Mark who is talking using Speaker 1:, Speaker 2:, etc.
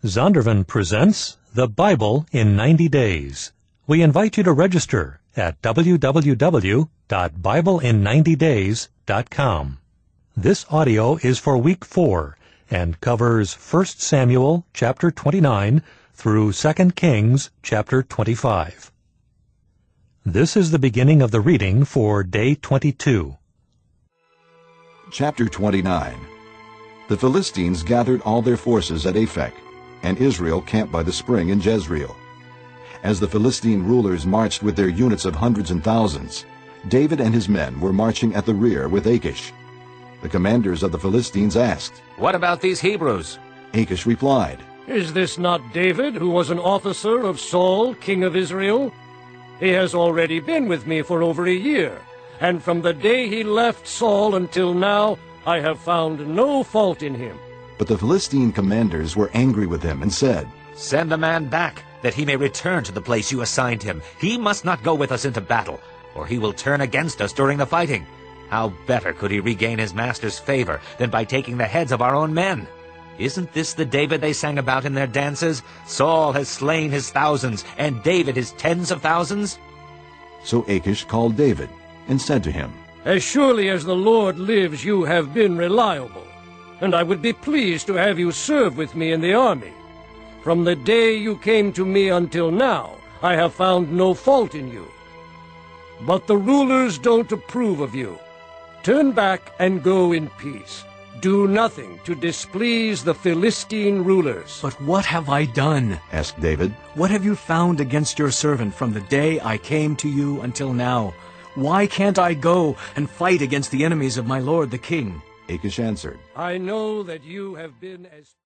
Speaker 1: Zondervan presents The Bible in 90 Days. We invite you to register at www.biblein90days.com. This audio is for week 4 and covers 1 Samuel chapter 29 through 2 Kings chapter 25. This is the beginning of the reading for day 22.
Speaker 2: Chapter 29. The Philistines gathered all their forces at Aphek, and Israel camped by the spring in Jezreel. As the Philistine rulers marched with their units of hundreds and thousands, David and his men were marching at the rear with Achish. The commanders of the Philistines asked,
Speaker 3: "What about these Hebrews?"
Speaker 2: Achish replied,
Speaker 4: "Is this not David, who was an officer of Saul, king of Israel? He has already been with me for over a year, and from the day he left Saul until now, I have found no fault in him."
Speaker 2: But the Philistine commanders were angry with him and said,
Speaker 3: "Send the man back, that he may return to the place you assigned him. He must not go with us into battle, or he will turn against us during the fighting. How better could he regain his master's favor than by taking the heads of our own men? Isn't this the David they sang about in their dances? Saul has slain his thousands, and David his tens of thousands."
Speaker 2: So Achish called David and said to him,
Speaker 4: "As surely as the Lord lives, you have been reliable, and I would be pleased to have you serve with me in the army. From the day you came to me until now, I have found no fault in you. But the rulers don't approve of you. Turn back and go in peace. Do nothing to displease the Philistine rulers."
Speaker 5: "But what have I done?"
Speaker 2: asked David.
Speaker 5: "What have you found against your servant from the day I came to you until now? Why can't I go and fight against the enemies of my lord the king?"
Speaker 2: Achish answered,
Speaker 4: "I know that you have been as..."